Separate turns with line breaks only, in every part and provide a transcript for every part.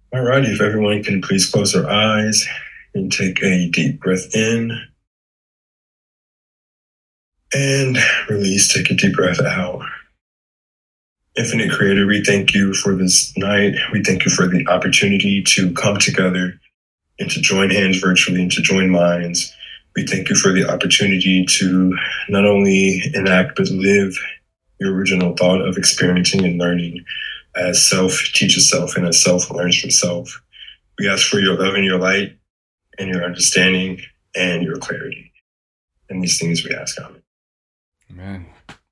Alrighty, if everyone can please close their eyes and take a deep breath in and release. Take a deep breath out. Infinite Creator, we thank you for this night. We thank you for the opportunity to come together and to join hands virtually and to join minds. We thank you for the opportunity to not only enact but live your original thought of experiencing and learning as self teaches self and as self learns from self. We ask for your love and your light and your understanding and your clarity. And these things we ask, Amen.
Amen.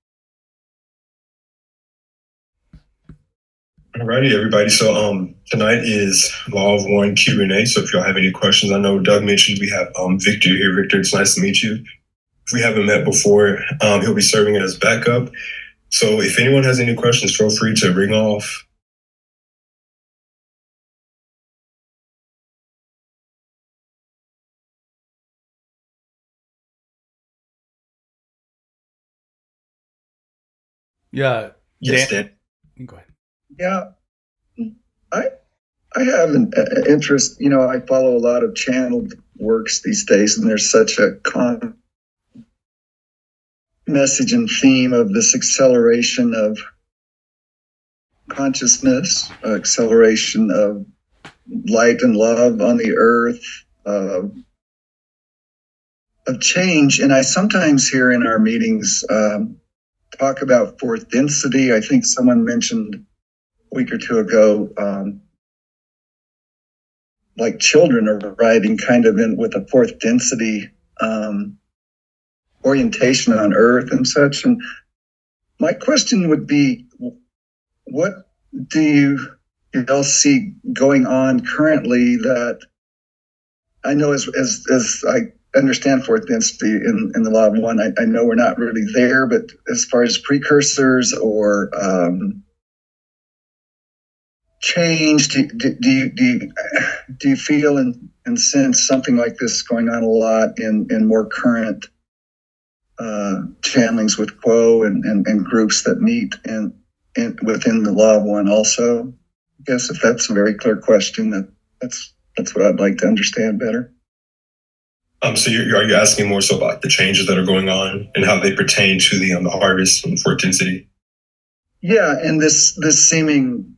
Alrighty, everybody. So tonight is Law of One Q&A. So if y'all have any questions, I know Doug mentioned we have Victor here. Victor, it's nice to meet you. If we haven't met before, he'll be serving as backup. So if anyone has any questions, feel free to ring off.
Yeah.
Yes,
Dan.
Dan.
Go ahead.
Yeah, I have an interest. I follow a lot of channeled works these days, and there's such a message and theme of this acceleration of consciousness, acceleration of light and love on the earth, of change. And I sometimes hear in our meetings talk about fourth density. I think someone mentioned a week or two ago, like children are arriving kind of in with a fourth density orientation on Earth and such. And my question would be, what do you all see going on currently that I know as I understand fourth density in the Law of One, I know we're not really there, but as far as precursors or change, do you feel and sense something like this going on a lot in more current channelings with Quo and groups that meet and within the Law of One also? I guess if that's a very clear question, that's what I'd like to understand better.
So are you asking more so about the changes that are going on and how they pertain to the harvest and fourth density?
Yeah, and this seeming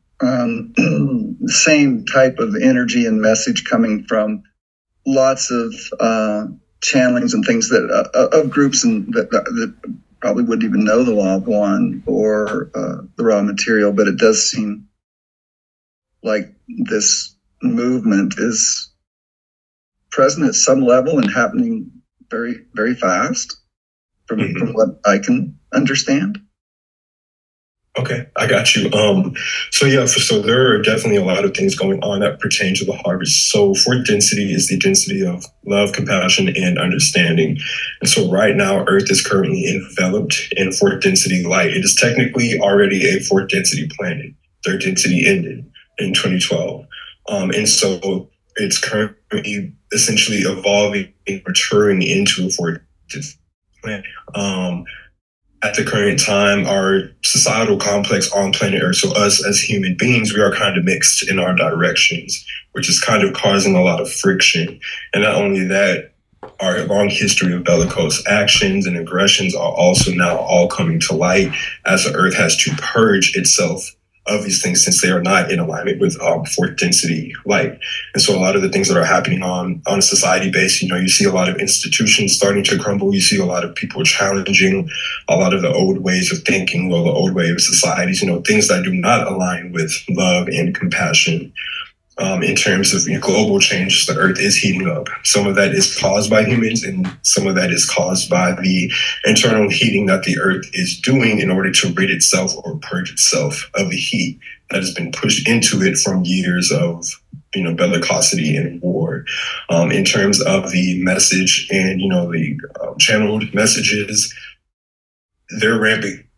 same type of energy and message coming from lots of channelings and things that of groups and that probably wouldn't even know the Law of One or the raw material, but it does seem like this movement is present at some level and happening very, very fast from what I can understand.
Okay, I got you. So there are definitely a lot of things going on that pertain to the harvest. So fourth density is the density of love, compassion, and understanding. And so right now, Earth is currently enveloped in fourth density light. It is technically already a fourth density planet. Third density ended in 2012. And so it's currently essentially evolving and maturing into a fourth density planet. At the current time, our societal complex on planet Earth, so us as human beings, we are kind of mixed in our directions, which is kind of causing a lot of friction. And not only that, our long history of bellicose actions and aggressions are also now all coming to light as the Earth has to purge itself of these things since they are not in alignment with fourth density light. And so a lot of the things that are happening on a society base, you see a lot of institutions starting to crumble. You see a lot of people challenging a lot of the old ways of thinking, or the old way of societies, things that do not align with love and compassion. In terms of global change, the Earth is heating up. Some of that is caused by humans, and some of that is caused by the internal heating that the Earth is doing in order to rid itself or purge itself of the heat that has been pushed into it from years of bellicosity and war. In terms of the message and the channeled messages, they're ramping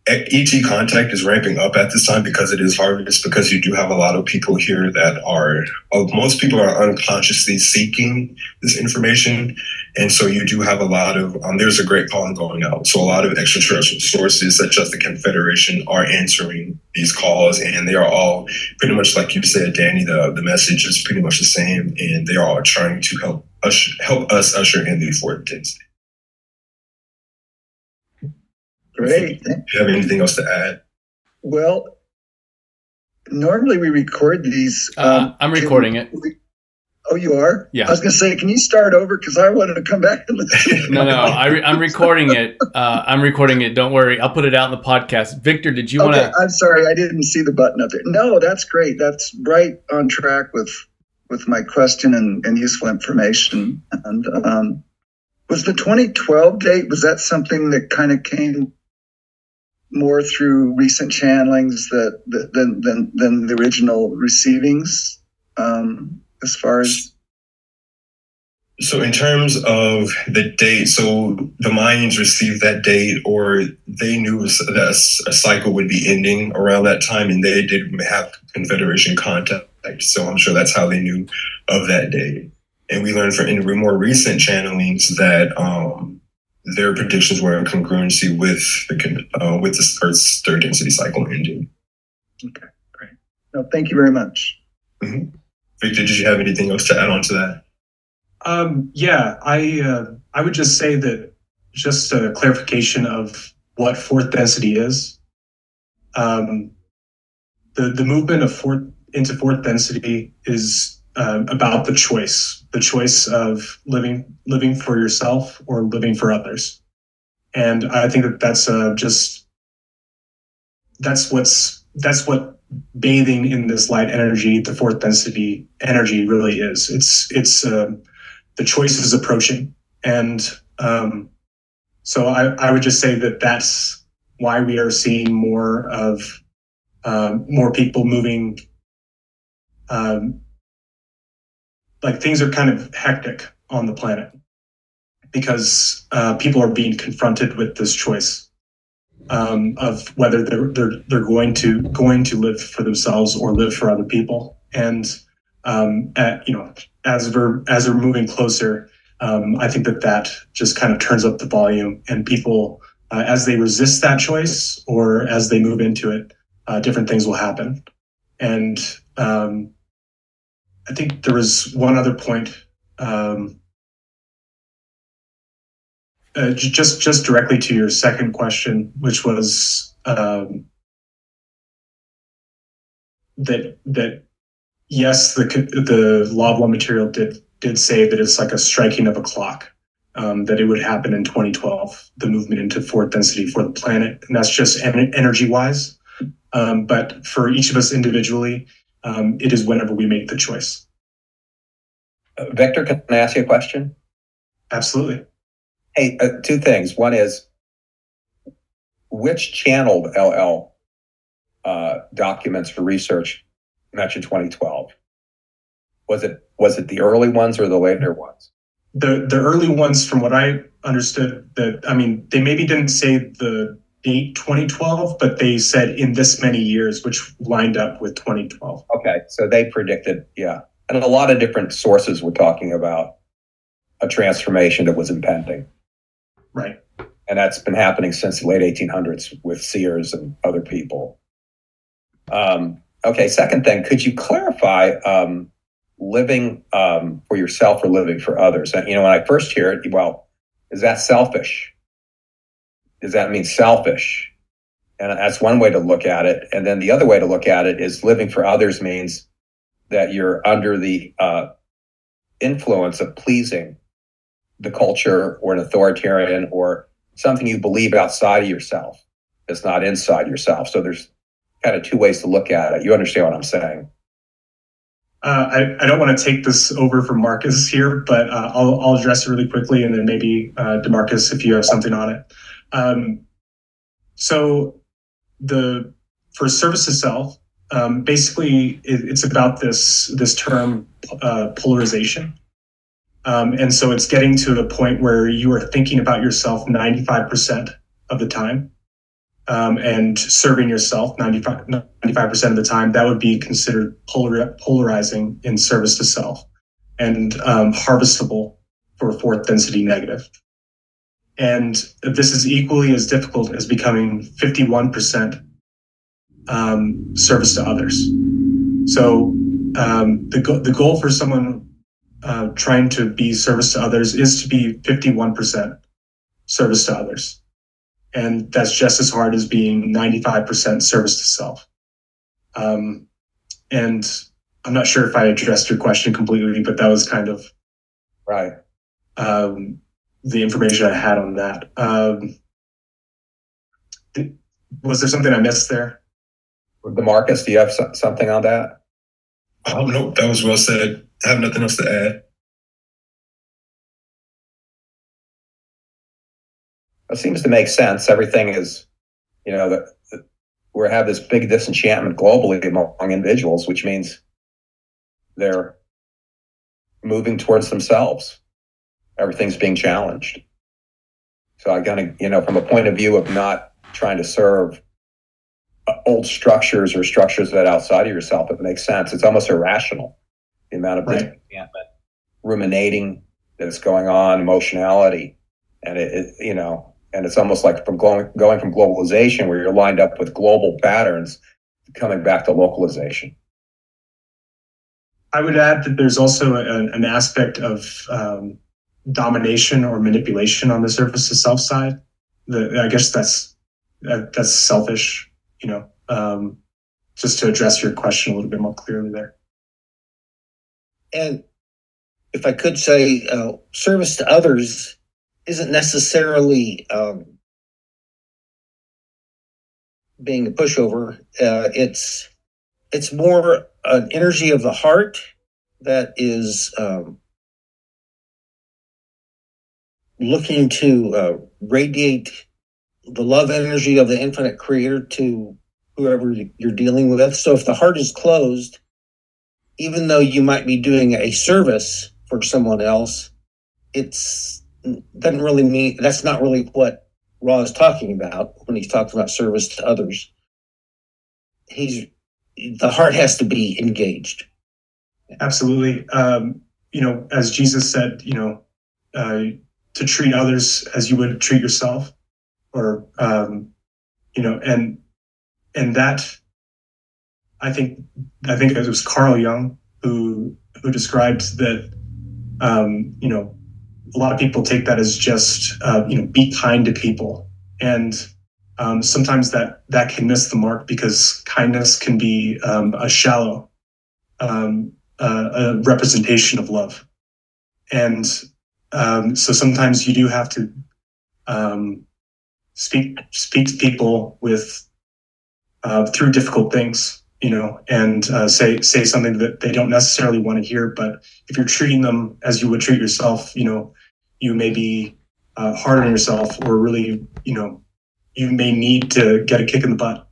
ET contact is ramping up at this time because it is harvest, because you do have a lot of people here that are, most people are unconsciously seeking this information. And so you do have a lot of, there's a great calling going out. So a lot of extraterrestrial sources such as the Confederation are answering these calls, and they are all pretty much like you said, Danny, the message is pretty much the same, and they are all trying to help us usher in the fourth density.
Great.
Do you have anything else to add?
Well, normally we record these.
I'm recording it.
Oh, you are?
Yeah.
I was going to say, can you start over? Because I wanted to come back and listen.
No, I'm recording it. I'm recording it. Don't worry. I'll put it out in the podcast. Victor, did you want to?
I'm sorry. I didn't see the button up there. No, that's great. That's right on track with my question and useful information. And was the 2012 date, was that something that kind of came more through recent channelings than the original receivings, as far as?
So in terms of the date, so the Mayans received that date, or they knew that a cycle would be ending around that time, and they did have Confederation contact. So I'm sure that's how they knew of that date. And we learned from in more recent channelings that their predictions were in congruency with the Earth's third density cycle ending.
Okay, great. No, thank you very much.
Mm-hmm. Victor, did you have anything else to add on to that?
Yeah, I would just say that just a clarification of what fourth density is. The movement of into fourth density is about the choice of living for yourself or living for others. And I think that's what bathing in this light energy, the fourth density energy, really is. It's the choice is approaching. And so I would just say that that's why we are seeing more people moving. Like things are kind of hectic on the planet because people are being confronted with this choice of whether they're going to live for themselves or live for other people. And as we're moving closer, I think that just kind of turns up the volume, and people as they resist that choice or as they move into it, different things will happen. And I think there was one other point, just directly to your second question, which was that yes, the Law of One material did say that it's like a striking of a clock, that it would happen in 2012, the movement into fourth density for the planet, and that's just energy wise. But for each of us individually, it is whenever we make the choice.
Victor, can I ask you a question?
Absolutely.
Hey, two things. One is, which channeled LL documents for research mentioned 2012? Was it the early ones or the later ones?
The early ones, from what I understood, they maybe didn't say the date 2012, but they said in this many years, which lined up with 2012.
Okay, so they predicted, yeah. And a lot of different sources were talking about a transformation that was impending.
Right.
And that's been happening since the late 1800s with seers and other people. Okay, second thing, could you clarify living for yourself or living for others? When I first hear it, well, is that selfish? Does that mean selfish? And that's one way to look at it. And then the other way to look at it is living for others means that you're under the influence of pleasing the culture or an authoritarian or something you believe outside of yourself. It's not inside yourself. So there's kind of two ways to look at it. You understand what I'm saying?
I don't want to take this over from Marcus here, but I'll address it really quickly, and then maybe DeMarcus, if you have something on it. So for service itself, basically it's about this term polarization. And so it's getting to a point where you are thinking about yourself 95% of the time. and serving yourself 95% of the time, that would be considered polarizing in service to self and harvestable for fourth density negative. And this is equally as difficult as becoming 51% service to others. So the goal for someone trying to be service to others is to be 51% service to others. And that's just as hard as being 95% service to self. And I'm not sure if I addressed your question completely, but that was kind of
Right.
The information I had on that. Was there something I missed there?
DeMarcus, do you have something on that?
Oh, no, that was well said. I have nothing else to add.
It seems to make sense. Everything is, we have this big disenchantment globally among individuals, which means they're moving towards themselves. Everything's being challenged. So I gotta, from a point of view of not trying to serve old structures or structures that are outside of yourself, it makes sense. It's almost irrational, the amount of disenchantment, ruminating that is going on, emotionality, and and it's almost like from going from globalization, where you're lined up with global patterns, coming back to localization.
I would add that there's also an aspect of domination or manipulation on the service to self side. I guess that's selfish, just to address your question a little bit more clearly there.
And if I could say, service to others isn't necessarily being a pushover. It's more an energy of the heart that is looking to radiate the love energy of the infinite creator to whoever you're dealing with. So if the heart is closed, even though you might be doing a service for someone else, doesn't really mean, that's not really what Ra is talking about when he's talking about service to others. The heart has to be engaged.
Absolutely. As Jesus said, to treat others as you would treat yourself, or, and that, I think it was Carl Jung who described that, a lot of people take that as just, be kind to people. And sometimes that can miss the mark, because kindness can be a shallow a representation of love. And so sometimes you do have to speak to people with through difficult things, and say something that they don't necessarily want to hear. But if you're treating them as you would treat yourself, you may be hard on yourself, or really, you may need to get a kick in the butt,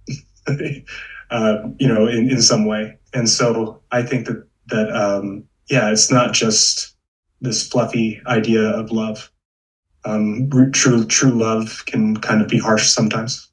in some way. And so I think that it's not just this fluffy idea of love. True love can kind of be harsh sometimes.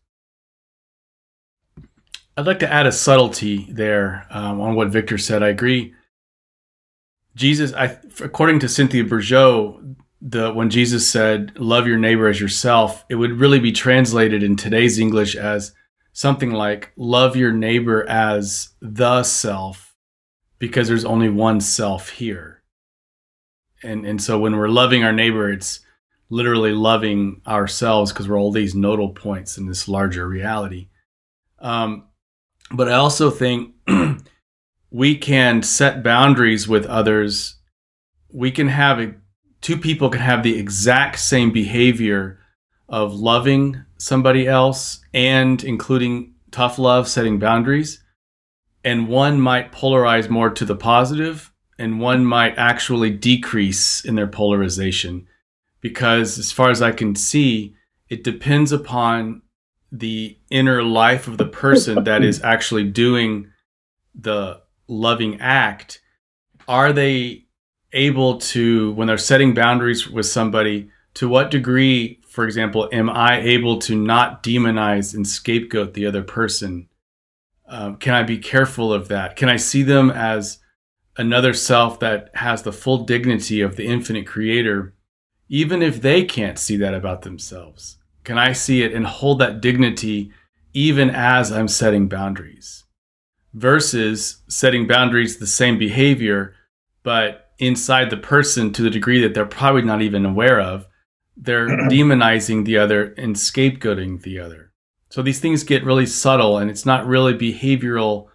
I'd like to add a subtlety there on what Victor said. I agree. Jesus, according to Cynthia Bourgeault, when Jesus said, "Love your neighbor as yourself," it would really be translated in today's English as something like, "Love your neighbor as the self," because there's only one self here. And so when we're loving our neighbor, it's literally loving ourselves, because we're all these nodal points in this larger reality. But I also think we can set boundaries with others. We can have two people can have the exact same behavior of loving somebody else and including tough love, setting boundaries. And one might polarize more to the positive, and one might actually decrease in their polarization. Because as far as I can see, it depends upon the inner life of the person that is actually doing the loving act. Are they able to, when they're setting boundaries with somebody, to what degree For example, am I able to not demonize and scapegoat the other person? Can I be careful of that? Can I see them as another self that has the full dignity of the infinite creator, even if they can't see that about themselves? Can I see it and hold that dignity even as I'm setting boundaries? Versus setting boundaries, the same behavior, but inside the person to the degree that they're probably not even aware of, they're demonizing the other and scapegoating the other. So these things get really subtle, and it's not really behaviorally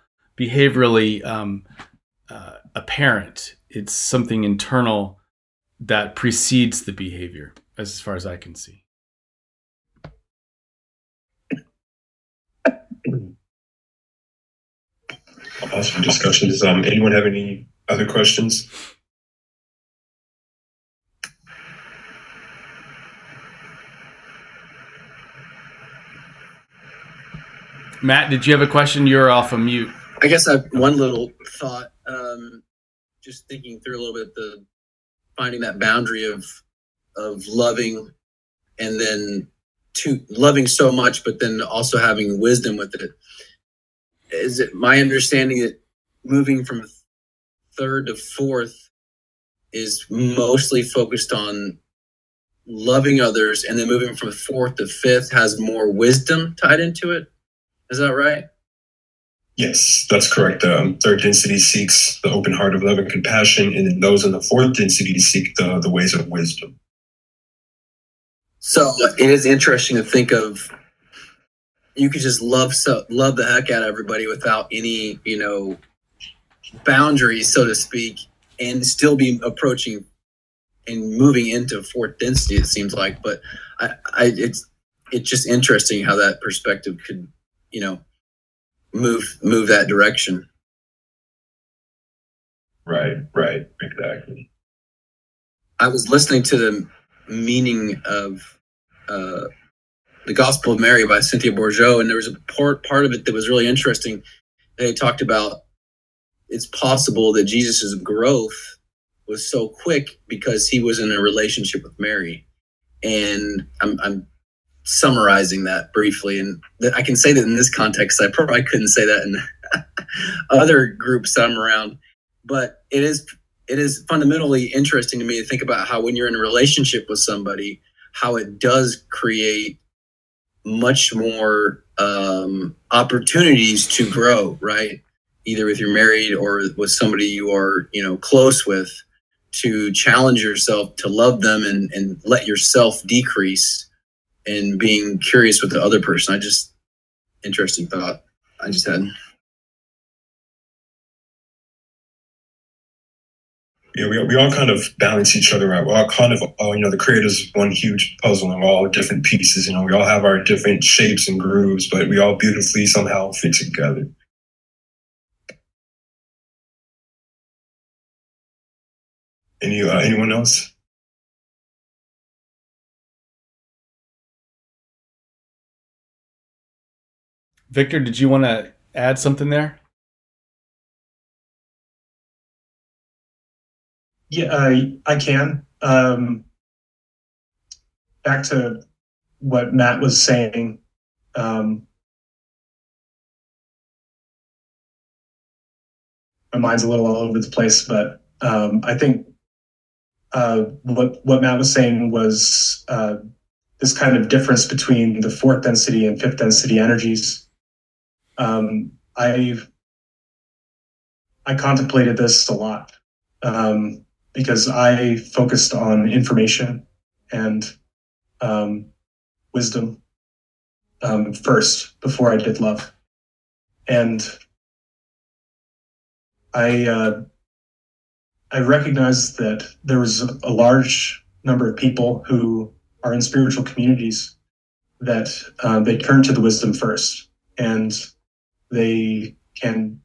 apparent. It's something internal that precedes the behavior, as far as I can see.
Awesome discussion. Does anyone have any other questions?
Matt, did you have a question? You're off of mute.
I guess I have one little thought. Just thinking through a little bit, finding that boundary of loving, and then loving so much, but then also having wisdom with it. Is it my understanding that moving from third to fourth is mostly focused on loving others, and then moving from fourth to fifth has more wisdom tied into it? Is that right?
Yes, that's correct. Third density seeks the open heart of love and compassion, and then those in the fourth density seek the ways of wisdom.
So it is interesting to think of, you could just love the heck out of everybody without any, boundaries, so to speak, and still be approaching and moving into fourth density, it seems like. But it's just interesting how that perspective could, move that direction.
Right, exactly.
I was listening to the meaning of the Gospel of Mary by Cynthia Bourgeault, and there was a part of it that was really interesting. They talked about it's possible that Jesus's growth was so quick because he was in a relationship with Mary. And I'm summarizing that briefly, and I can say that in this context. I probably couldn't say that in other groups that I'm around, but it is fundamentally interesting to me to think about how when you're in a relationship with somebody, how it does create much more opportunities to grow, right? Either if you're married or with somebody you are, close with, to challenge yourself to love them and let yourself decrease, and being curious with the other person. Interesting thought I just had.
Yeah, we all kind of balance each other out. We're all kind of, the creator's one huge puzzle, and we're all different pieces. We all have our different shapes and grooves, but we all beautifully somehow fit together. Anyone else?
Victor, did you want to add something there?
Yeah, I can. Back to what Matt was saying. My mind's a little all over the place, but I think what Matt was saying was this kind of difference between the fourth density and fifth density energies. I contemplated this a lot because I focused on information and wisdom first before I did love. And I recognized that there was a large number of people who are in spiritual communities that they turn to the wisdom first, and they can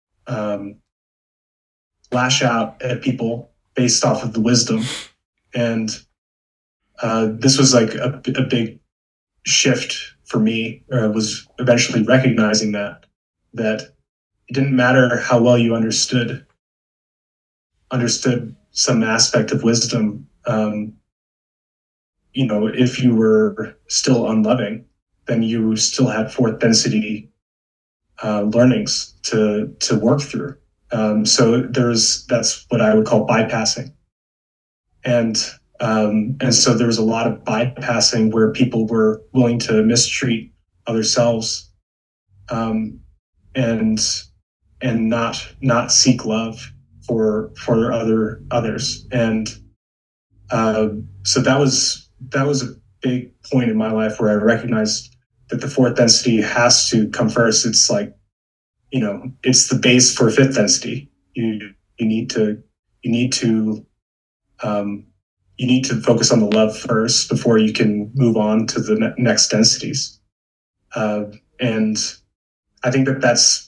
lash out at people based off of the wisdom. And this was like a big shift for me. I was eventually recognizing that it didn't matter how well you understood some aspect of wisdom. if you were still unloving, then you still had fourth density learnings to work through. So that's what I would call bypassing. And so there was a lot of bypassing where people were willing to mistreat other selves, and not seek love for others. And so that was a big point in my life where I recognized that the fourth density has to come first. It's like, it's the base for fifth density. You need to focus on the love first before you can move on to the next densities. And I think that's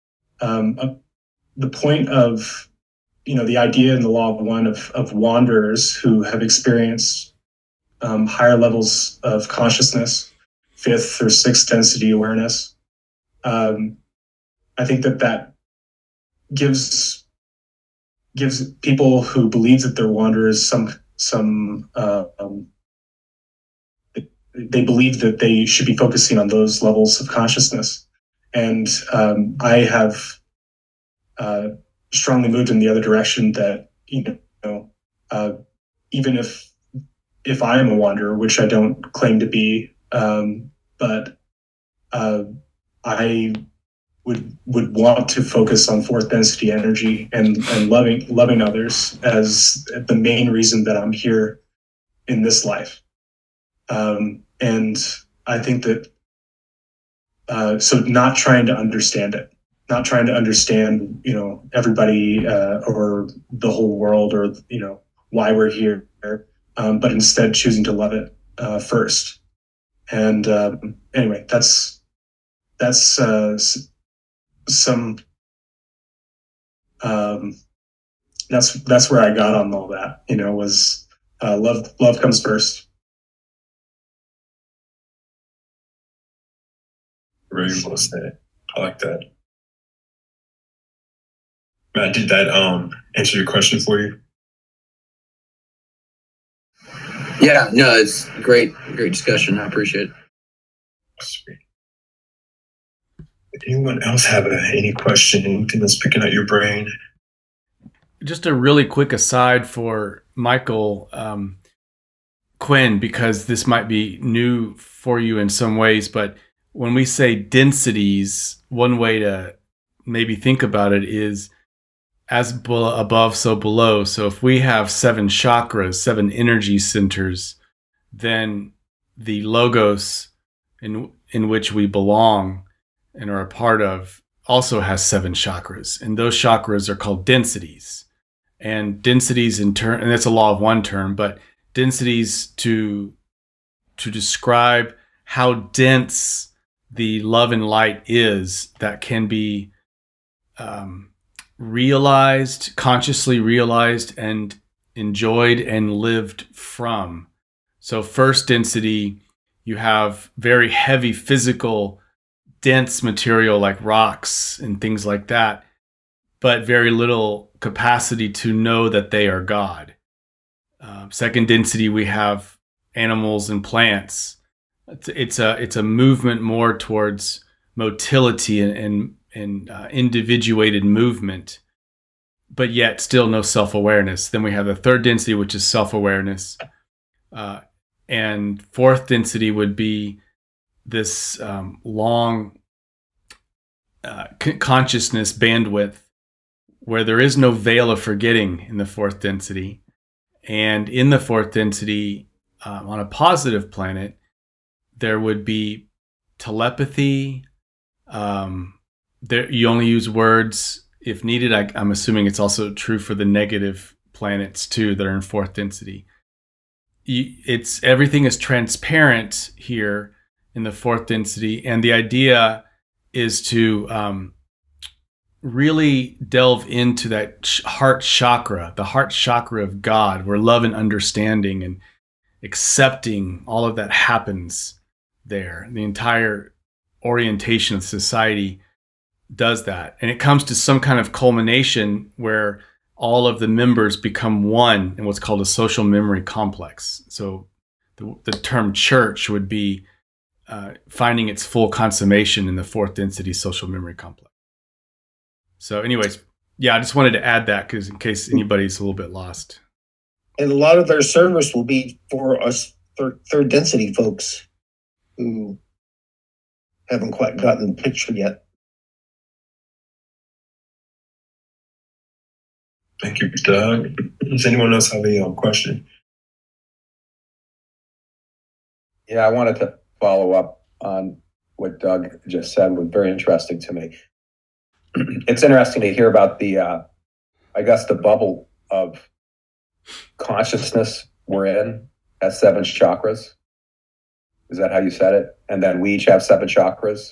the point of, the idea in the law of one of wanderers who have experienced higher levels of consciousness, fifth or sixth density awareness. I think that gives people who believe that they're wanderers they believe that they should be focusing on those levels of consciousness. And I have strongly moved in the other direction that, even if I am a wanderer, which I don't claim to be, but I would want to focus on fourth density energy and loving others as the main reason that I'm here in this life. And I think that so not trying to understand it, not trying to understand, everybody or the whole world or, why we're here, but instead choosing to love it first. And anyway, that's that's where I got on all that, was love comes first.
Very well said. I like that. Matt, did that answer your question for you?
Yeah, no, it's great discussion. I appreciate it.
Sweet. Anyone else have any question? Anything that's picking at your brain?
Just a really quick aside for Michael Quinn, because this might be new for you in some ways, but when we say densities, one way to maybe think about it is as above, so below. So if we have 7 chakras, 7 energy centers, then the logos in which we belong and are a part of also has 7 chakras. And those chakras are called densities. And densities in turn, and that's a law of one term, but densities to describe how dense the love and light is that can be realized, consciously realized and enjoyed and lived from. So first density, you have very heavy physical, dense material like rocks and things like that, but very little capacity to know that they are God. Second density, we have animals and plants. It's a movement more towards motility and individuated movement, but yet still no self-awareness. Then we have the third density, which is self-awareness. And fourth density would be this long consciousness bandwidth where there is no veil of forgetting in the fourth density. And in the fourth density, on a positive planet, there would be telepathy. You only use words if needed. I'm assuming it's also true for the negative planets too that are in fourth density. Everything is transparent here in the fourth density, and the idea is to really delve into that heart chakra, the heart chakra of God, where love and understanding and accepting, all of that happens there. The entire orientation of society does that. And it comes to some kind of culmination where all of the members become one in what's called a social memory complex. So the term church would be finding its full consummation in the fourth density social memory complex. So anyways, yeah, I just wanted to add that because in case anybody's a little bit lost.
And a lot of their service will be for us third density folks who haven't quite gotten the picture yet.
Thank you, Doug. Does anyone else have a question?
Yeah, I wanted to follow up on what Doug just said. Was very interesting to me. It's interesting to hear about the, I guess, the bubble of consciousness we're in as 7 chakras. Is that how you said it? And then we each have 7 chakras.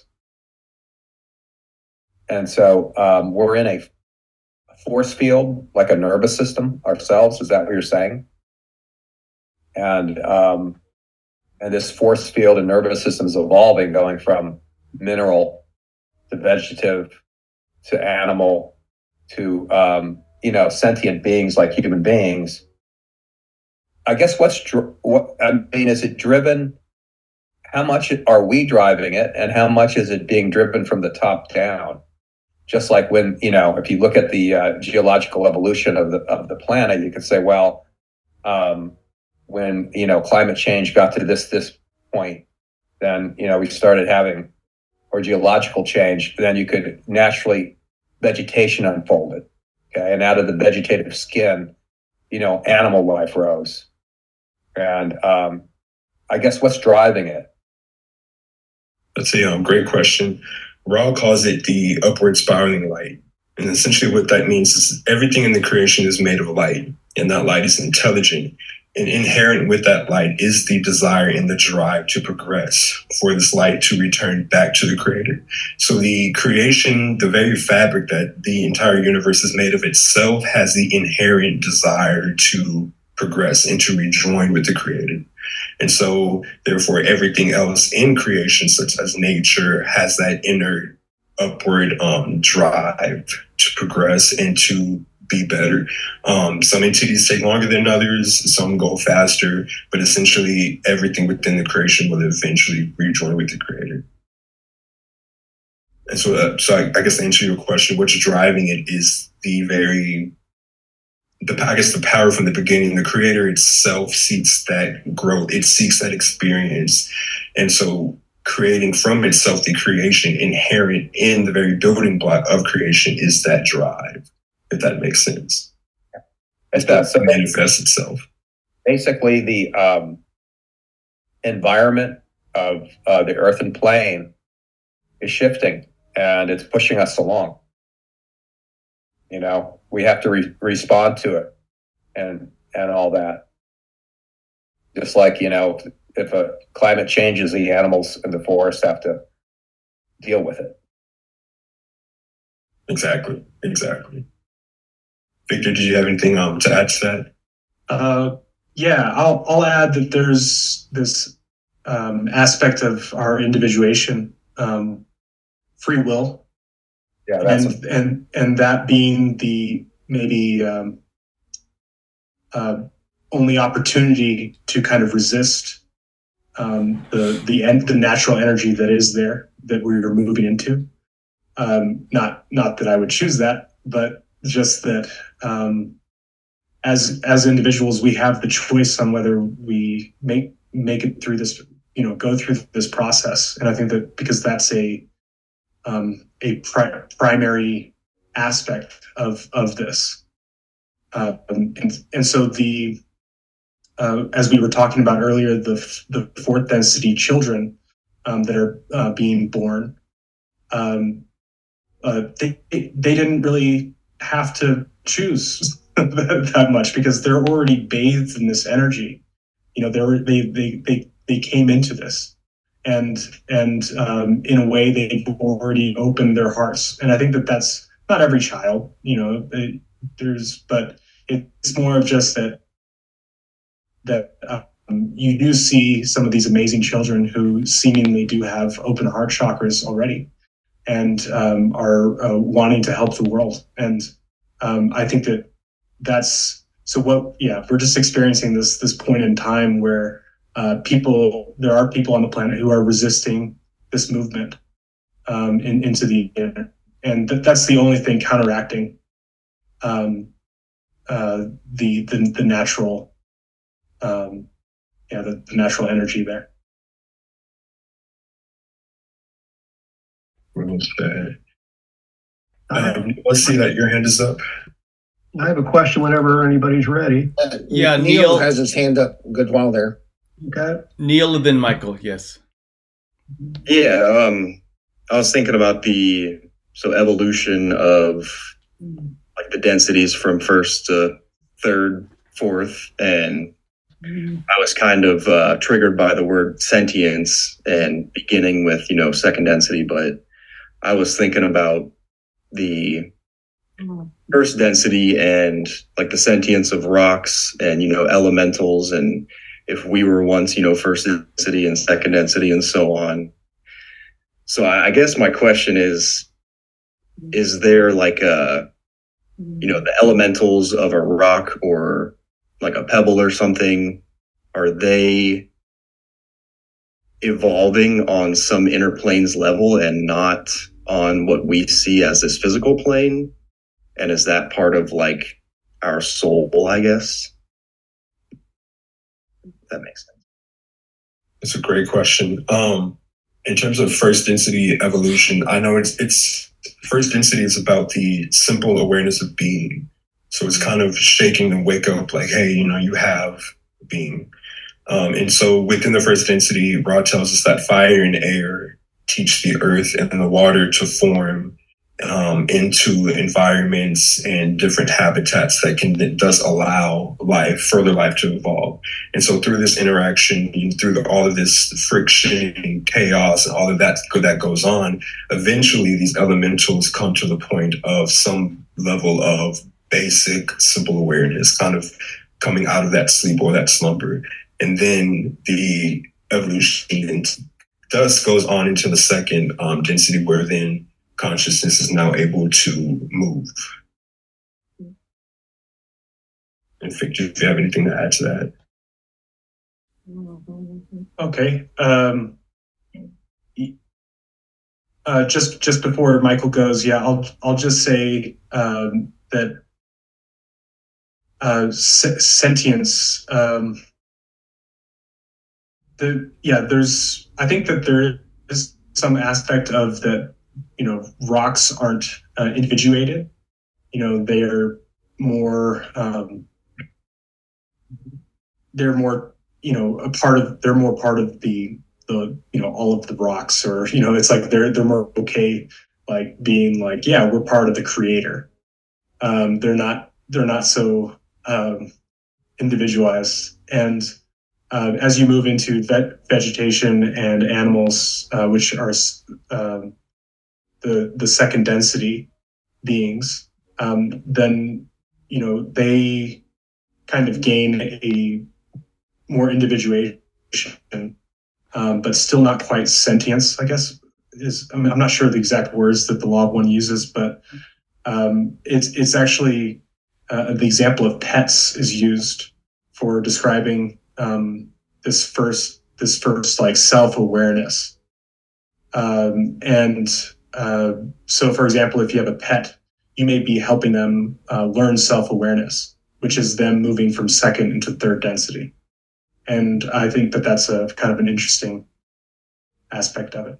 And so we're in a force field, like a nervous system ourselves. Is that what you're saying? And this force field and nervous system is evolving, going from mineral to vegetative to animal to sentient beings like human beings. I guess is it driven? How much are we driving it, and how much is it being driven from the top down? Just like when, if you look at the geological evolution of the planet, you could say, well, when climate change got to this point, then we started having, or geological change, then you could naturally vegetation unfolded. Okay, and out of the vegetative skin, animal life rose, and I guess what's driving it?
That's a great question. Ra calls it the upward spiraling light. And essentially what that means is everything in the creation is made of light, and that light is intelligent. And inherent with that light is the desire and the drive to progress, for this light to return back to the creator. So the creation, the very fabric that the entire universe is made of itself, has the inherent desire to progress and to rejoin with the creator. And so therefore everything else in creation, such as nature, has that inner upward drive to progress and to be better. Some entities take longer than others, some go faster, but essentially everything within the creation will eventually rejoin with the creator. And so I guess to answer your question, what's driving it is the power from the beginning. The creator itself seeks that growth, it seeks that experience. And so creating from itself the creation inherent in the very building block of creation is that drive, if that makes sense.
It does. So
manifest itself.
Basically, the environment of the earthen plane is shifting, and it's pushing us along. We have to respond to it, and all that. Just like if a climate changes, the animals in the forest have to deal with it.
Exactly. Victor, did you have anything to add to
that? Yeah, I'll add that there's this aspect of our individuation, free will.
Yeah,
and that being the maybe only opportunity to kind of resist the natural energy that is there that we're moving into. Not that I would choose that, but just that as individuals, we have the choice on whether we make it through this, go through this process. And I think that because that's a primary aspect of this. And so as we were talking about earlier, the fourth density children that are being born, they didn't really have to choose that much because they're already bathed in this energy. They came into this. And in a way, they've already opened their hearts. And I think that's not every child, but it's more of just that you do see some of these amazing children who seemingly do have open heart chakras already and are wanting to help the world. And I think we're just experiencing this point in time where there are people on the planet who are resisting this movement into the air, and that's the only thing counteracting the natural the natural energy there.
Let's see that your hand is up.
I have a question whenever anybody's ready.
Yeah,
Neil
Neil
has his hand up a good while there.
Okay.
Neil, then Michael. Yes.
Yeah, I was thinking about the evolution of like the densities from first to third, fourth, and I was kind of triggered by the word sentience and beginning with second density, but I was thinking about the first density and like the sentience of rocks and elementals, and if we were once first density and second density and so on. So I guess my question is there like the elementals of a rock or like a pebble or something, are they evolving on some inner planes level and not on what we see as this physical plane? And is that part of like our soul, I guess? If that makes sense.
It's a great question. In terms of first density evolution, I know it's first density is about the simple awareness of being. So it's kind of shaking the wake up like, hey, you have being. And so within the first density, Rod tells us that fire and air teach the earth and the water to form into environments and different habitats that does allow further life to evolve. And so through this interaction, through all of this friction and chaos and all of that goes on, eventually these elementals come to the point of some level of basic, simple awareness, kind of coming out of that sleep or that slumber. And then the evolution thus goes on into the second density, where then consciousness is now able to move. And Victor, if you have anything to add to that.
Okay. Just before Michael goes, I'll just say that sentience. I think that there is some aspect of that. Rocks aren't individuated. They're more. They're more. They're more part of the all of the rocks, or it's like they're more okay, like being like, yeah, we're part of the creator. They're not so individualized. And as you move into vegetation and animals, which are the second density beings, then they kind of gain a more individuation, but still not quite sentience, I guess. I'm not sure the exact words that the Law of One uses, but it's actually the example of pets is used for describing this first like self-awareness. So for example, if you have a pet, you may be helping them learn self-awareness, which is them moving from second into third density. And I think that that's a kind of an interesting aspect of it.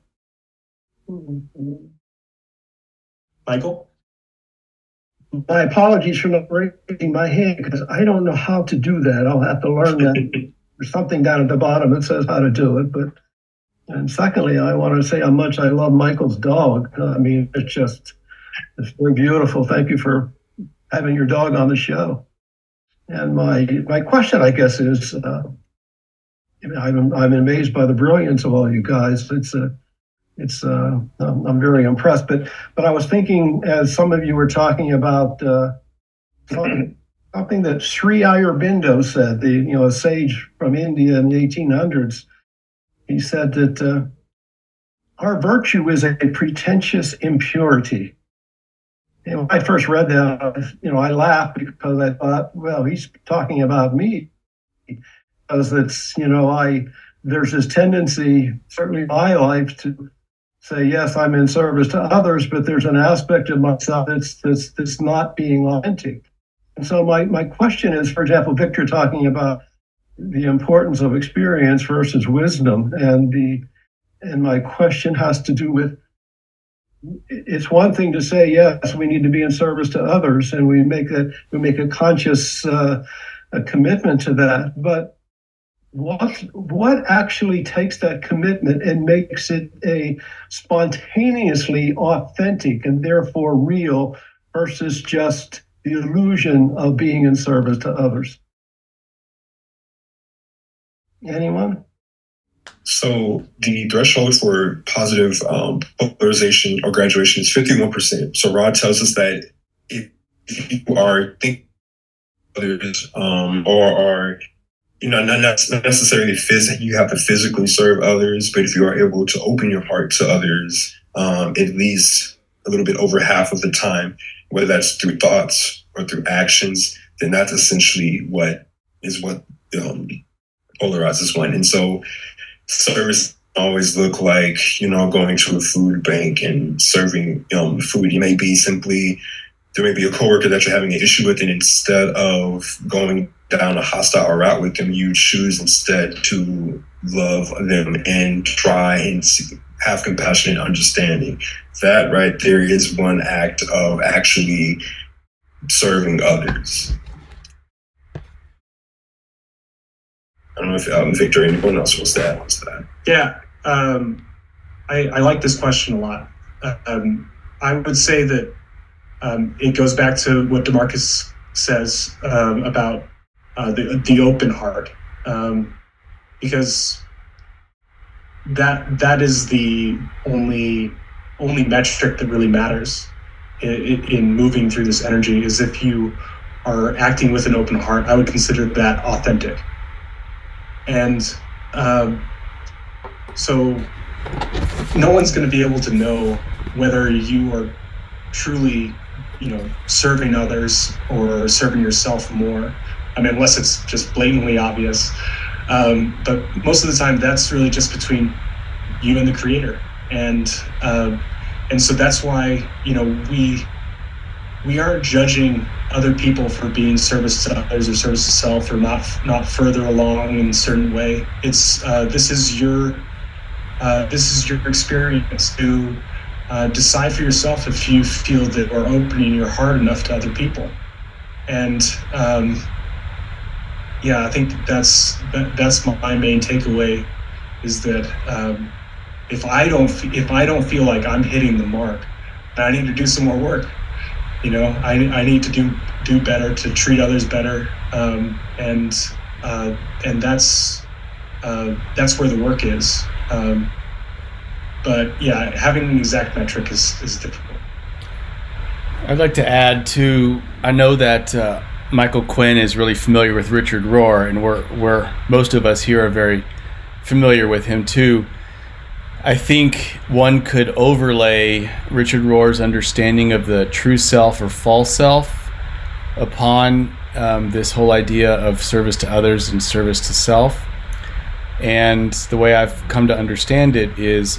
Michael?
My apologies for not raising my hand, because I don't know how to do that. I'll have to learn that. There's something down at the bottom that says how to do it. And secondly, I want to say how much I love Michael's dog. I mean, it's very beautiful. Thank you for having your dog on the show. And my question, I guess, is I'm amazed by the brilliance of all you guys. I'm very impressed. But I was thinking, as some of you were talking about something that Sri Aurobindo said, a sage from India in the 1800s. He said that our virtue is a pretentious impurity. And when I first read that, I laughed, because I thought, well, he's talking about me. because it's, there's this tendency, certainly in my life, to say, yes, I'm in service to others, but there's an aspect of myself that's not being authentic. And so my question is, for example, Victor talking about the importance of experience versus wisdom, and my question has to do with, it's one thing to say, yes, we need to be in service to others, and we make a conscious a commitment to that. But what actually takes that commitment and makes it a spontaneously authentic and therefore real versus just the illusion of being in service to others? Anyone?
So the threshold for positive polarization or graduation is 51%. So Rod tells us that if you are thinking others or are, not necessarily you have to physically serve others, but if you are able to open your heart to others at least a little bit over half of the time, whether that's through thoughts or through actions, then that's essentially what polarizes one. And so service always look like, going to a food bank and serving food. There may be a coworker that you're having an issue with, and instead of going down a hostile route with them, you choose instead to love them and try and have compassion and understanding. That right there is one act of actually serving others. I don't know if Victor or anyone else wants to add to that.
Yeah, I like this question a lot. I would say that it goes back to what DeMarcus says about the open heart, because that is the only metric that really matters in moving through this energy. Is if you are acting with an open heart, I would consider that authentic. And so no one's going to be able to know whether you are truly, serving others or serving yourself more. I mean, unless it's just blatantly obvious. But most of the time, that's really just between you and the Creator. And so that's why, we aren't judging other people for being service to others or service to self or not further along in a certain way. It's this is your experience to decide for yourself if you feel that you're opening your heart enough to other people. And I think that's my main takeaway, is that if I don't feel like I'm hitting the mark, then I need to do some more work. I need to do better, to treat others better, and that's where the work is. But yeah, having an exact metric is difficult.
I'd like to add to, I know that Michael Quinn is really familiar with Richard Rohr, and we're most of us here are very familiar with him too. I think one could overlay Richard Rohr's understanding of the true self or false self upon this whole idea of service to others and service to self. And the way I've come to understand it is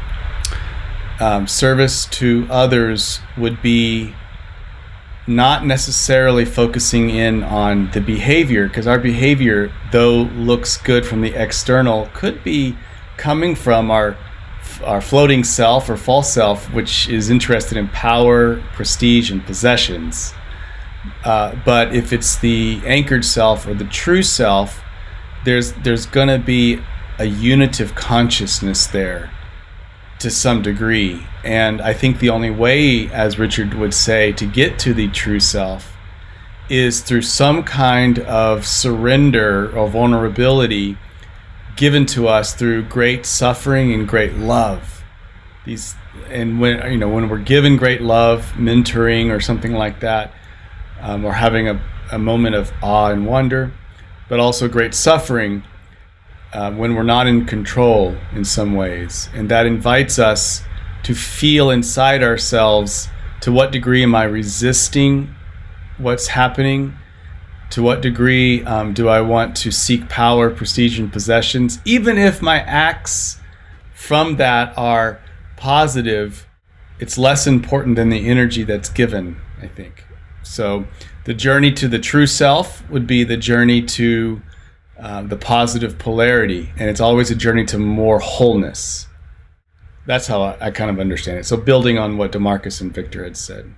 service to others would be not necessarily focusing in on the behavior, because our behavior, though looks good from the external, could be coming from our floating self or false self, which is interested in power, prestige, and possessions. But if it's the anchored self or the true self, there's going to be a unitive consciousness there to some degree. And I think the only way, as Richard would say, to get to the true self is through some kind of surrender or vulnerability given to us through great suffering and great love. When we're given great love, mentoring or something like that, or having a moment of awe and wonder, but also great suffering when we're not in control in some ways. And that invites us to feel inside ourselves, to what degree am I resisting what's happening? To what degree do I want to seek power, prestige, and possessions? Even if my acts from that are positive, it's less important than the energy that's given, I think. So the journey to the true self would be the journey to the positive polarity, and it's always a journey to more wholeness. That's how I kind of understand it. So building on what DeMarcus and Victor had said.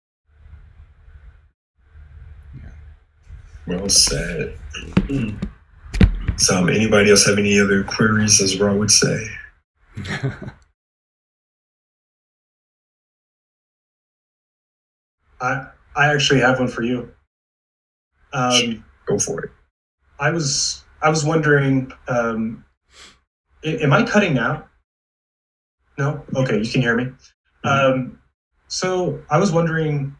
Well said. So, anybody else have any other queries, as Ra would say?
I actually have one for you.
Go for it.
I was wondering, am I cutting now? No? Okay, you can hear me. So I was wondering,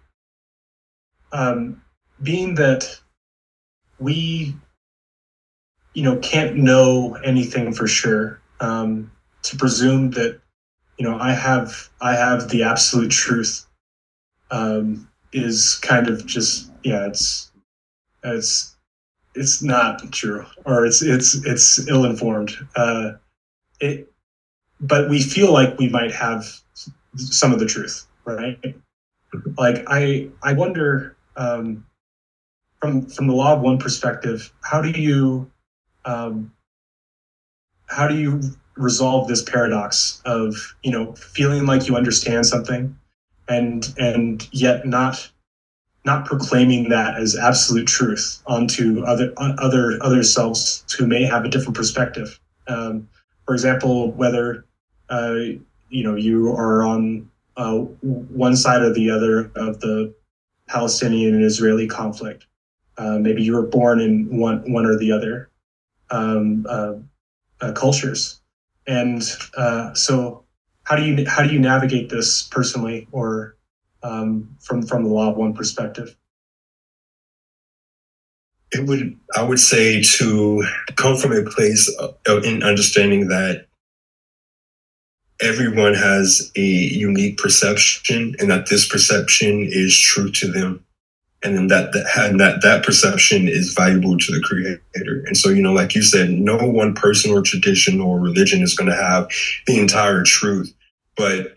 being that we, can't know anything for sure, to presume that, I have the absolute truth, is kind of just, it's not true, or it's ill-informed. But we feel like we might have some of the truth, right? Like I wonder, from the law of one perspective, how do you resolve this paradox of feeling like you understand something, and yet not proclaiming that as absolute truth onto other selves who may have a different perspective. For example, whether you are on one side or the other of the Palestinian and Israeli conflict. Maybe you were born in one or the other cultures, and so how do you navigate this personally, or from the law of one perspective?
I would say to come from a place in understanding that everyone has a unique perception, and that this perception is true to them, and then that perception is valuable to the Creator. And so, like you said, no one person or tradition or religion is going to have the entire truth, but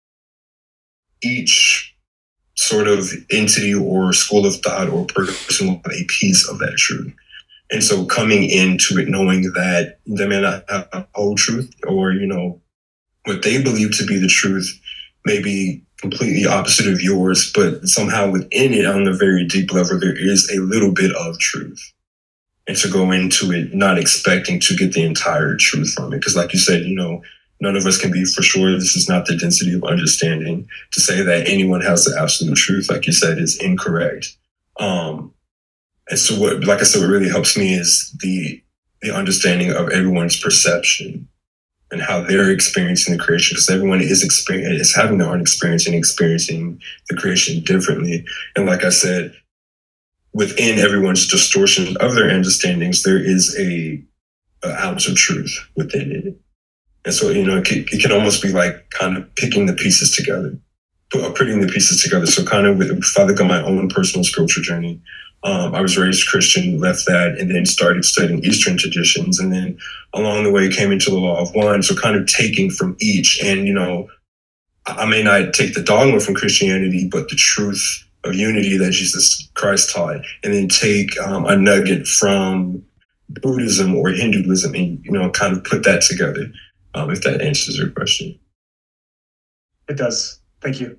each sort of entity or school of thought or person will have a piece of that truth. And so coming into it knowing that they may not have the whole truth, or, what they believe to be the truth may be completely opposite of yours, but somehow within it, on a very deep level, there is a little bit of truth. And to go into it not expecting to get the entire truth from it. Because like you said, none of us can be for sure. This is not the density of understanding. To say that anyone has the absolute truth, like you said, is incorrect. And so what really helps me is the understanding of everyone's perception and how they're experiencing the creation, because everyone is having their own experience and experiencing the creation differently. And like I said, within everyone's distortion of their understandings, there is a ounce of truth within it. And so, it can almost be like kind of picking the pieces together, putting the pieces together. So kind of if I look at my own personal spiritual journey, I was raised Christian, left that, and then started studying Eastern traditions. And then along the way came into the law of one. So kind of taking from each. And, I may not take the dogma from Christianity, but the truth of unity that Jesus Christ taught, and then take a nugget from Buddhism or Hinduism and, kind of put that together. If that answers your question.
It does. Thank you.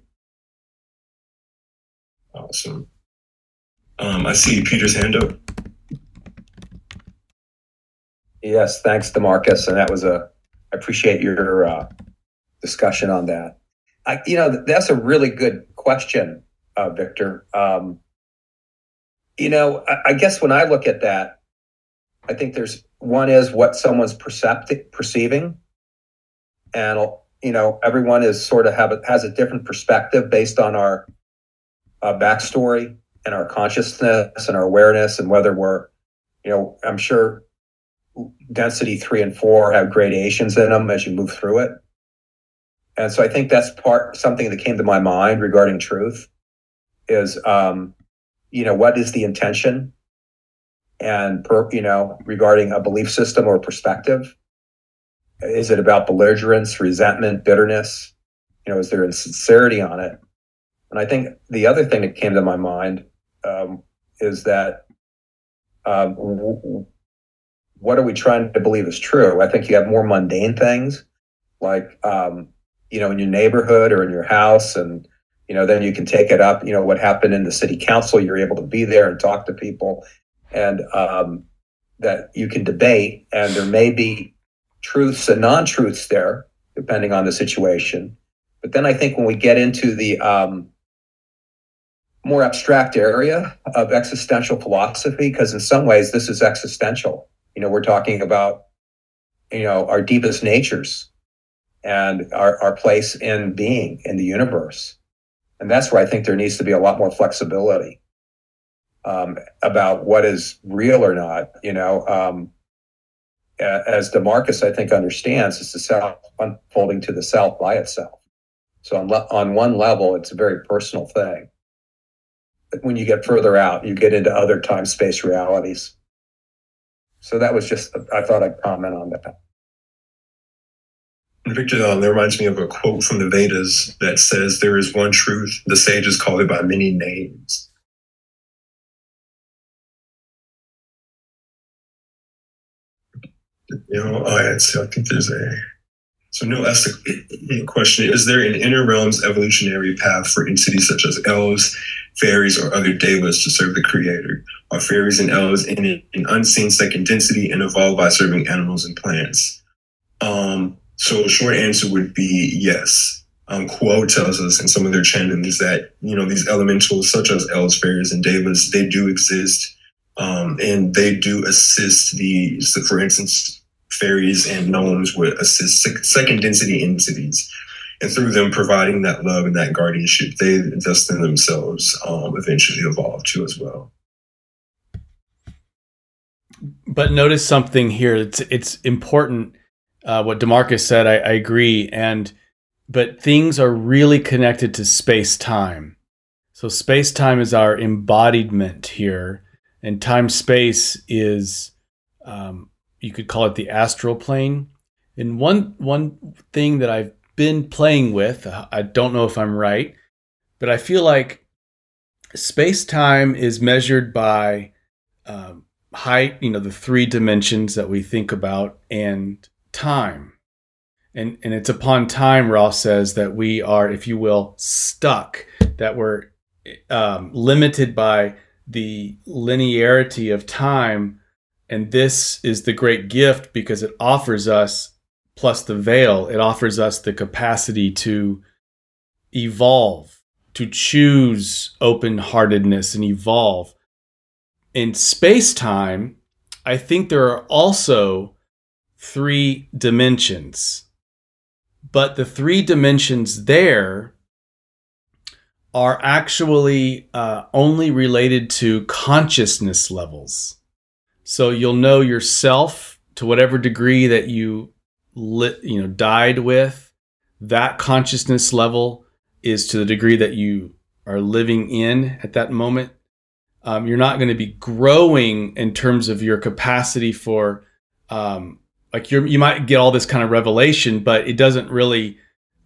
Awesome. I see Peter's hand up.
Yes, thanks, DeMarcus. And I appreciate your discussion on that. That's a really good question, Victor. I guess when I look at that, I think there's one is what someone's perceiving. And, everyone is sort of has a different perspective based on our backstory and our consciousness and our awareness, and whether we're, I'm sure density 3 and 4 have gradations in them as you move through it. And so I think that's something that came to my mind regarding truth is, what is the intention and regarding a belief system or perspective? Is it about belligerence, resentment, bitterness? Is there insincerity on it? And I think the other thing that came to my mind is that what are we trying to believe is true? I think you have more mundane things like, in your neighborhood or in your house, and, then you can take it up, what happened in the city council, you're able to be there and talk to people, and that you can debate, and there may be truths and non-truths there, depending on the situation. But then I think when we get into the more abstract area of existential philosophy, because in some ways this is existential. We're talking about, our deepest natures and our place in being in the universe. And that's where I think there needs to be a lot more flexibility about what is real or not. As DeMarcus, I think, understands, it's the self unfolding to the self by itself. So on one level, it's a very personal thing. But when you get further out, you get into other time-space realities. So that was just, I thought I'd comment on that.
Victor, that reminds me of a quote from the Vedas that says, "There is one truth, the sages call it by many names." I think there's so Neil asked a question: is there an inner realms evolutionary path for entities such as elves, fairies, or other devas to serve the creator? Are fairies and elves in an unseen second density and evolve by serving animals and plants? So a short answer would be yes. Kuo tells us in some of their chantings that, these elementals such as elves, fairies, and devas, they do exist. And they do assist for instance, fairies and gnomes would assist second density entities. And through them providing that love and that guardianship, they destined themselves eventually evolve too as well.
But notice something here. It's important. What DeMarcus said, I agree. But things are really connected to space-time. So space-time is our embodiment here. And time-space is, you could call it the astral plane. And one thing that I've been playing with, I don't know if I'm right, but I feel like space-time is measured by height, the three dimensions that we think about, and time. And it's upon time, Ross says, that we are, if you will, stuck, that we're limited by the linearity of time. And this is the great gift because it offers us, plus the veil, it offers us the capacity to evolve, to choose open-heartedness and evolve. In space-time, I think there are also 3 dimensions, but the 3 dimensions there are actually only related to consciousness levels. So you'll know yourself to whatever degree that you died with. That consciousness level is to the degree that you are living in at that moment. You're not going to be growing in terms of your capacity for, you might get all this kind of revelation, but it doesn't really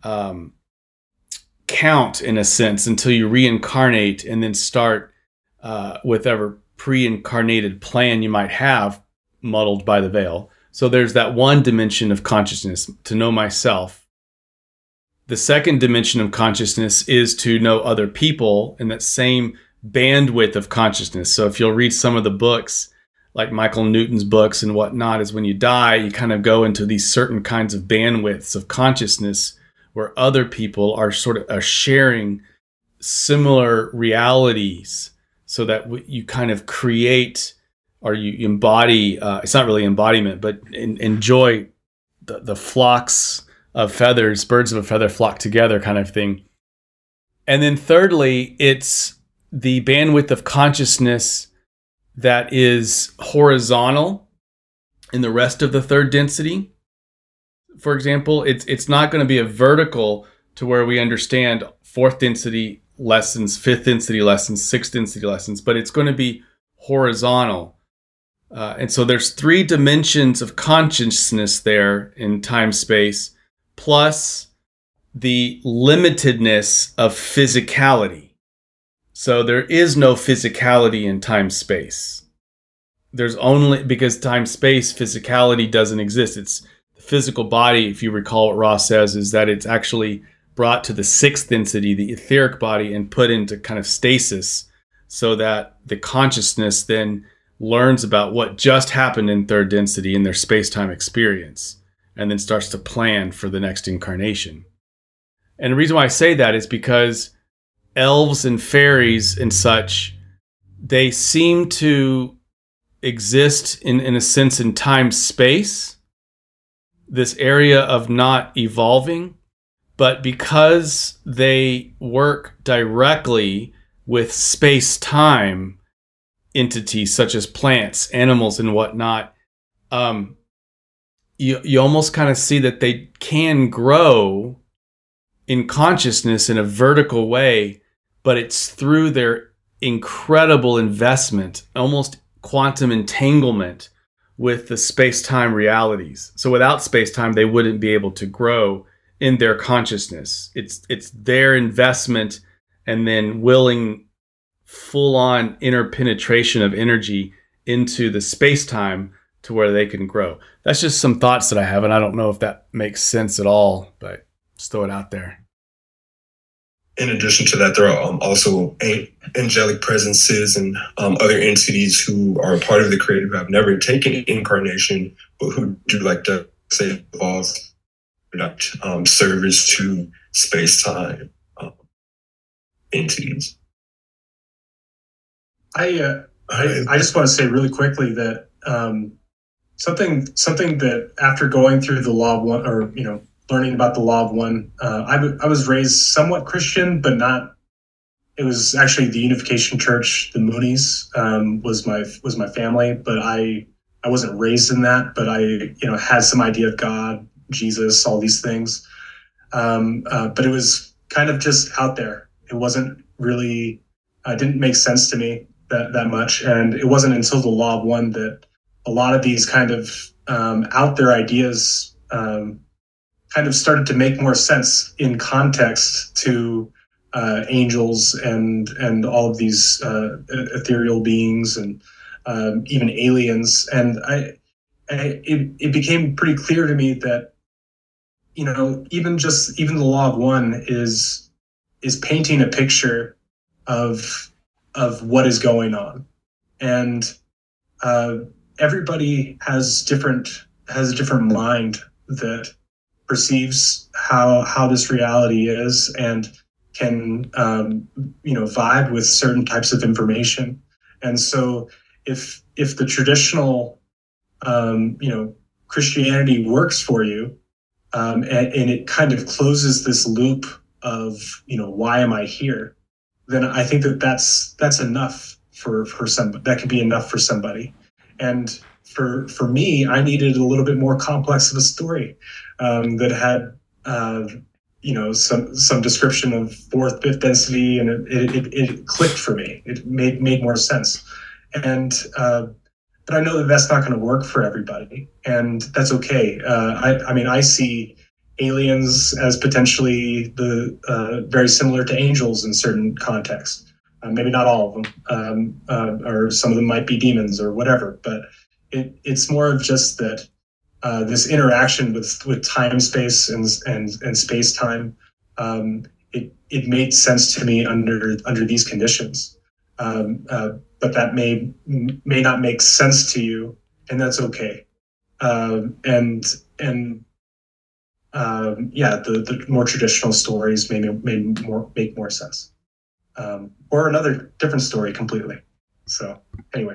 count in a sense until you reincarnate and then start whatever pre-incarnated plan you might have muddled by the veil. So there's that one dimension of consciousness, to know myself. The second dimension of consciousness is to know other people in that same bandwidth of consciousness. So if you'll read some of the books, like Michael Newton's books and whatnot, is when you die, you kind of go into these certain kinds of bandwidths of consciousness where other people are are sharing similar realities, so that you kind of create, or you embody, it's not really embodiment, but enjoy the flocks of feathers, birds of a feather flock together kind of thing. And then thirdly, it's the bandwidth of consciousness that is horizontal in the rest of the third density. For example, it's not going to be a vertical to where we understand fourth density lessons, fifth density lessons, sixth density lessons, but it's going to be horizontal. And so there's 3 dimensions of consciousness there in time space, plus the limitedness of physicality. So there is no physicality in time space. There's only, because time space physicality doesn't exist. It's the physical body, if you recall what Ross says, is that it's actually brought to the 6th density, the etheric body, and put into kind of stasis so that the consciousness then learns about what just happened in 3rd density in their space-time experience and then starts to plan for the next incarnation. And the reason why I say that is because elves and fairies and such, they seem to exist in a sense in time space, this area of not evolving, but because they work directly with space-time entities such as plants, animals, and whatnot, you almost kind of see that they can grow in consciousness in a vertical way, but it's through their incredible investment, almost quantum entanglement with the space-time realities. So without space-time, they wouldn't be able to grow in their consciousness. It's their investment and then willing full-on interpenetration of energy into the space-time to where they can grow. That's just some thoughts that I have, and I don't know if that makes sense at all, but just throw it out there.
In addition to that, there are also angelic presences and other entities who are a part of the creative who have never taken incarnation, but who do like to say evolve service to space-time entities.
I just want to say really quickly that something that after going through the Law of One, or learning about the Law of One, I was raised somewhat Christian, but not. It was actually the Unification Church, the Moonies, was my family, but I wasn't raised in that. But I had some idea of God, Jesus, all these things. But it was kind of just out there. It wasn't really. Didn't make sense to me that much, and it wasn't until the Law of One that a lot of these kind of out there ideas kind of started to make more sense in context to angels and all of these ethereal beings and even aliens. And it became pretty clear to me that even the Law of One is painting a picture of what is going on, and everybody has a different mind that perceives how this reality is and can vibe with certain types of information. And so if the traditional Christianity works for you, and it kind of closes this loop of why am I here, then I think that's enough for somebody. That could be enough for somebody. And for me, I needed a little bit more complex of a story that had some description of 4th, 5th density, and it clicked for me. It made more sense. And but I know that that's not going to work for everybody, and that's okay. I see aliens as potentially very similar to angels in certain contexts. Maybe not all of them, or some of them might be demons or whatever. But it's more of just that this interaction with time, space, and space time. It made sense to me under these conditions, but that may not make sense to you, and that's okay. The more traditional stories make more sense, or another different story completely. So anyway.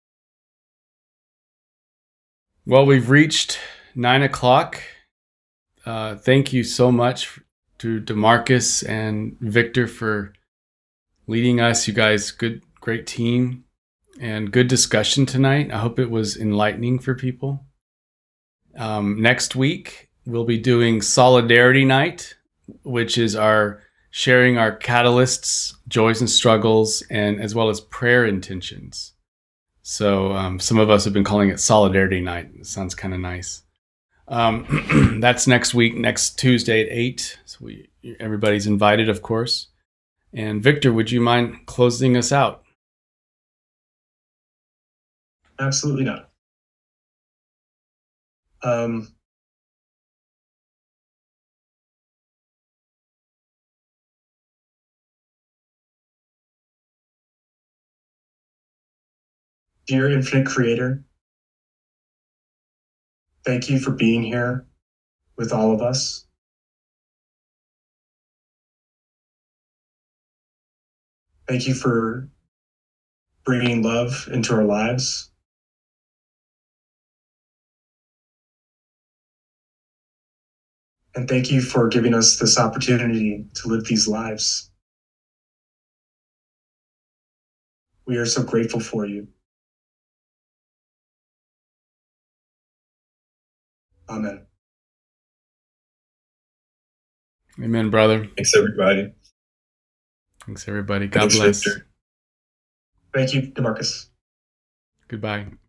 Well, we've reached 9:00. Thank you so much to DeMarcus and Victor for leading us. You guys, great team, and good discussion tonight. I hope it was enlightening for people. Next week, we'll be doing Solidarity Night, which is sharing our catalysts, joys and struggles, and as well as prayer intentions. So some of us have been calling it Solidarity Night. It sounds kind of nice. That's next week, next Tuesday at 8. So everybody's invited, of course. And Victor, would you mind closing us out?
Absolutely not. Dear Infinite Creator, thank you for being here with all of us. Thank you for bringing love into our lives. And thank you for giving us this opportunity to live these lives. We are so grateful for you. Amen.
Amen, brother.
Thanks, everybody.
Thanks, everybody. God
Thanks,
bless.
Victor.
Thank you, DeMarcus.
Goodbye.